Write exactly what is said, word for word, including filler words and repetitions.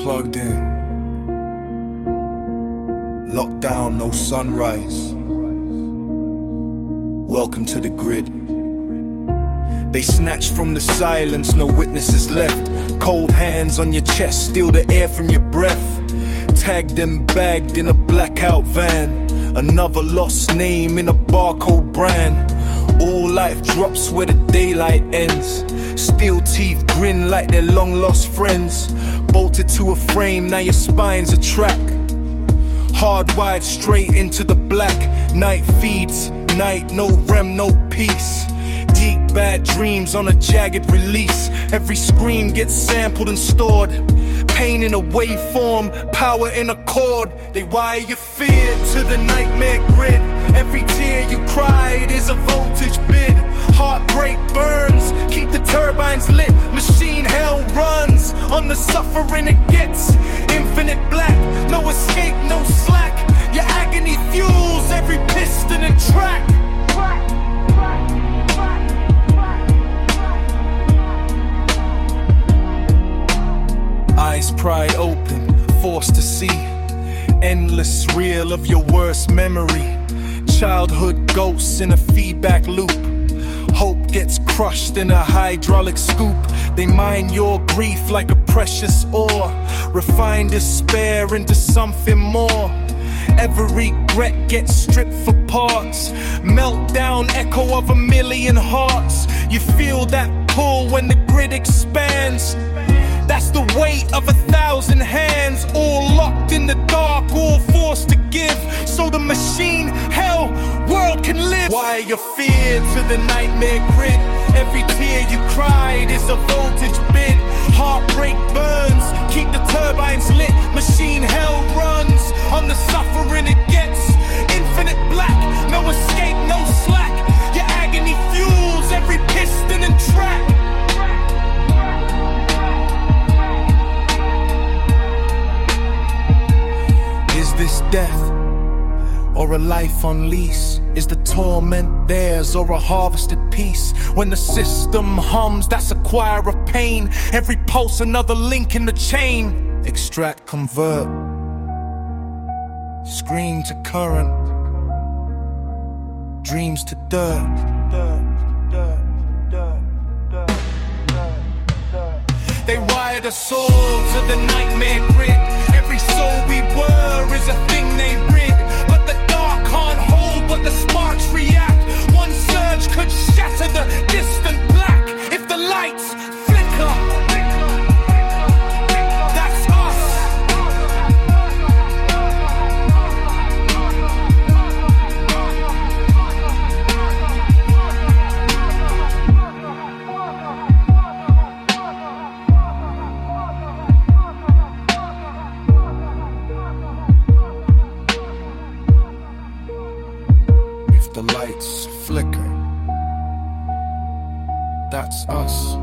Plugged in. Lockdown, no sunrise. Welcome to the grid. They snatch from the silence, no witnesses left. Cold hands on your chest, steal the air from your breath. Tagged and bagged in a blackout van. Another lost name in a barcode brand. All life drops where the daylight ends. Steel teeth grin like they're long lost friends. Bolted to a frame, now your spine's a track. Hardwired straight into the black. Night feeds, night, no rem, no peace. Deep bad dreams on a jagged release. Every scream gets sampled and stored. Pain in a waveform, power in a chord. They wire your fear to the nightmare grid. Every tear you cried is a voltage bid. Heartbreak burns, keep the turbines lit. Machine hell runs on the suffering it gets. Infinite black, no escape, no slack. Your agony fuels every piston and track. Eyes pry open, forced to see. Endless reel of your worst memory. Childhood ghosts in a feedback loop. Hope gets crushed in a hydraulic scoop. They mine your grief like a precious ore. Refine despair into something more. Every regret gets stripped for parts. Meltdown echo of a million hearts. You feel that pull when the grid expands. That's the weight of a thousand hands. All locked in the dark, all forced to give. So the machine, hell, world can live. Wire your fear to the nightmare grid. Every tear you cried is a voltage bid. Heartbreak burns, keep the turbines lit. Machine hell runs on the suffering it gets. Infinite black, no escape, no slack. Your agony fuels every piston and track. Is this death or a life on lease? Is the torment theirs or a harvested peace? When the system hums, that's a choir of pain. Every pulse another link in the chain. Extract, convert, scream to current, dreams to dirt. They wired us all to the nightmare grid. Every soul we were is a thing they rid. But the dark can't hold what the sparks react. One surge could shatter the distant black. If the lights flicker, that's us. The lights flicker. That's us.